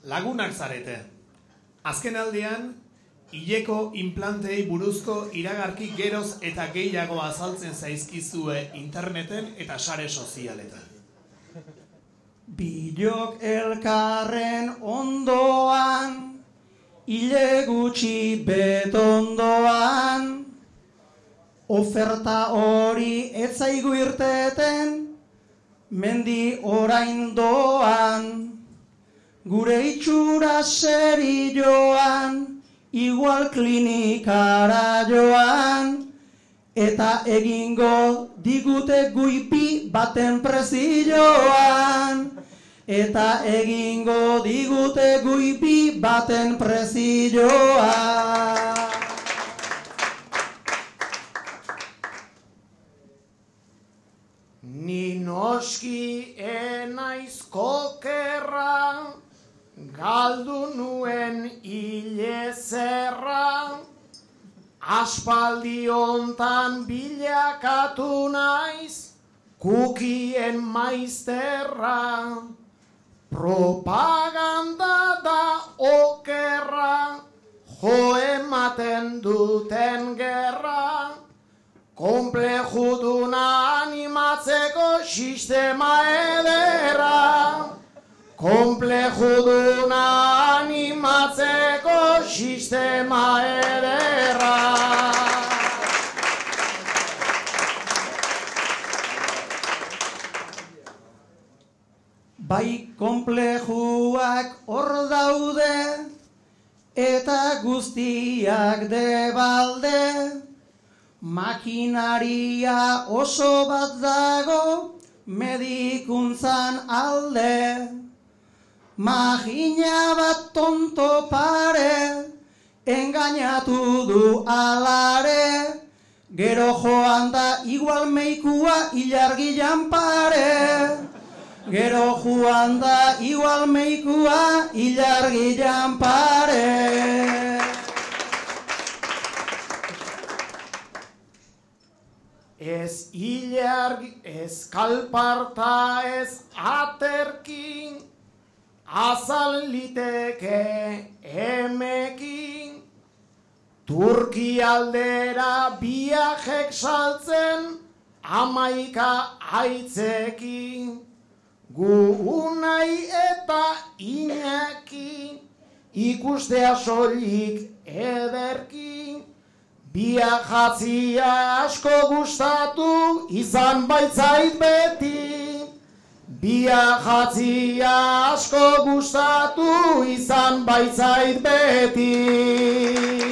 lagunak zarete. Azken aldean, hileko implantei buruzko iragarki geroz eta gehiago azaltzen zaizkizue interneten eta sare sozialetan. Bilok elkarren ondoan, hile gutxi betondoan, oferta hori ez zaigu irteten, mendi orain doan, gure itxura serioan, igual klinikara joan, eta egingo digute guipi baten prezioan. Eta egingo digute guipi baten prezioan. Ni noski enaiz kokerra, galdu nuen hile zerra, aspaldi hontan bilakatu naiz, kukien maizterra. Propaganda da okerra, jo ematen duten gerra, konplejuduna animatzeko sistema ederra. Konplejuduna animatzeko sistema ederra. Bai konplejuak hor daude, eta guztiak debalde, makinaria oso bat dago, medikuntzan alde. Magina bat tonto pare, engainatu du alare, gero joan da igual meikua ilargilan pare. Gero joan da igual meikua ilargilan pare. Ez ilargi, ez kalparta, ez aterkin, azal liteke emekin. Turki aldera biajek saltzen, 11 aitzekin. Gu Unai eta Iñaki, ikustea soilik ederki. Biajatzia asko gustatu izan baitzait beti. Biajatzia asko gustatu izan baitzait beti.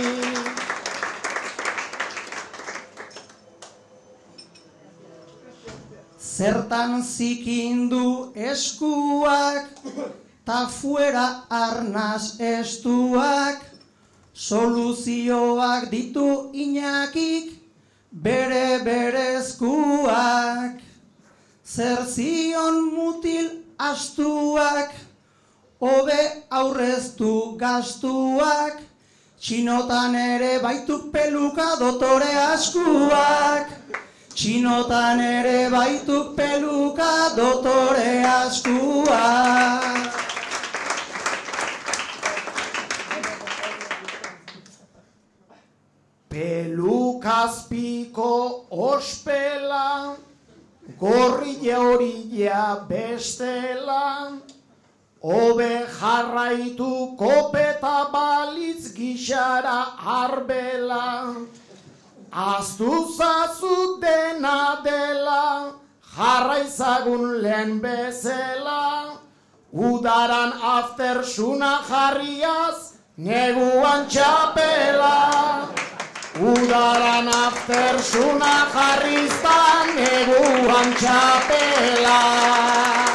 Zertan zikindu eskuak, ta fuera arnaz estuak, soluzioak ditu Iñakik bere berezkuak. Zer zion mutil astuak, hobe aurreztu gastuak, txinotan ere baituk peluka dotore askuak. Txinotan ere baituk peluka dotore askuak. Pelukazpiko ospela, gorrilla orilla bestela, hobe jarraitu kopeta balitz gixara arbela. Aztu zazu dena dela, jarraizagun lehen bezela, udaran aftersuna jarriaz, neguan txapela. Udaran aftersuna jarriztan, neguan txapela.